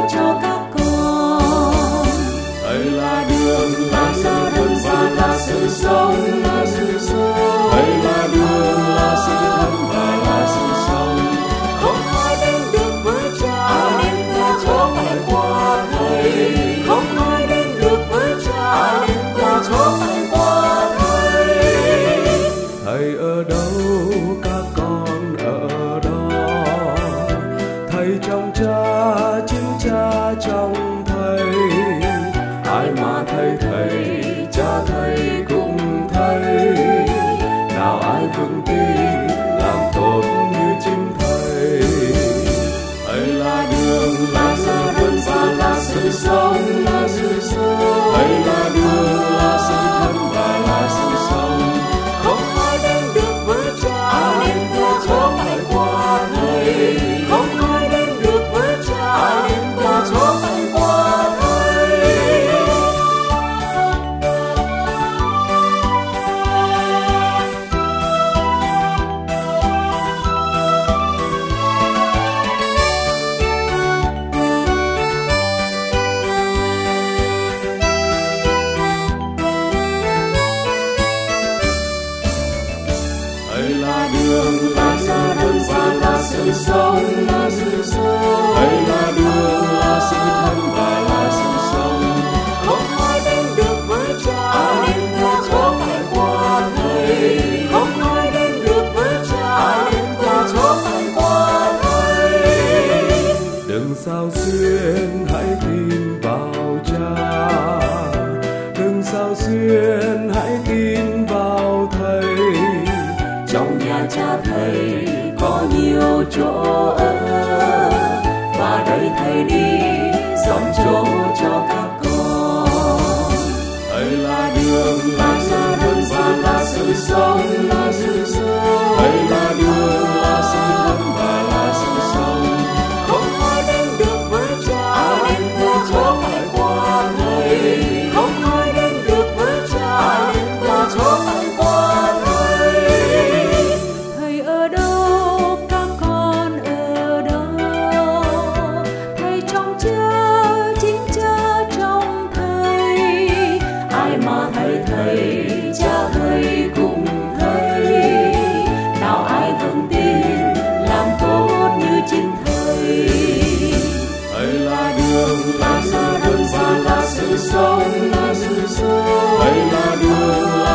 cho các con. Thầy là đường, là sự thật và là sự sống, là sự sống. Thầy là đường, là sự thật và là sự sống. Không ai đến được với Cha nếu ta cho phải qua Thầy. Không ai đến được với Cha nếu ta cho phải qua Thầy. Thầy ở đâu các con ở đó. Thầy trong Cha, chính Cha trong Thầy. Ai mà thấy Thầy, Cha Thầy cũng thấy. Nào ai vững tin làm tốt như chính Thầy. Thầy là đường, là sự thật và là sự sống, là sự sống. Thầy là đường, là sự thật và là sự sống. Không ai đến được với Cha nếu ta cho phải qua Thầy. Không ai đến được với Cha nếu ta cho phải qua Thầy. Thầy là đường, là sự thật và là sự sống, là sự sống. Thầy là đường, là sự thật và là sự sống. Không ai đến được với Cha nếu ta cho phải qua Thầy. Không ai đến được với Cha nếu ta cho phải qua Thầy. Đừng sao xuyên hãy tin vào Cha. Đừng sao xuyên hãy tin vào Thầy. Trong nhà Cha Thầy có nhiều chỗ ở, và đây Thầy đi dọn chỗ cho các con. Thầy là đường, là sự thật và là sự sống, là sự sống. Thầy là đường, là sự thật và là sự sống. Không ai đến được với Cha nếu ta cho phải qua Thầy. Không ai đến được với Cha nếu ta cho phải qua Thầy. Thầy ở đâu, các con ở đâu. Thầy trong Cha, chính Cha trong Thầy. Ai mà thấy Thầy, Cha Thầy cũng thấy. Nào ai vững tin làm tốt như chính Thầy. Thầy là đường, là sự thật và là sự sống, là sự sống. Thầy là đường,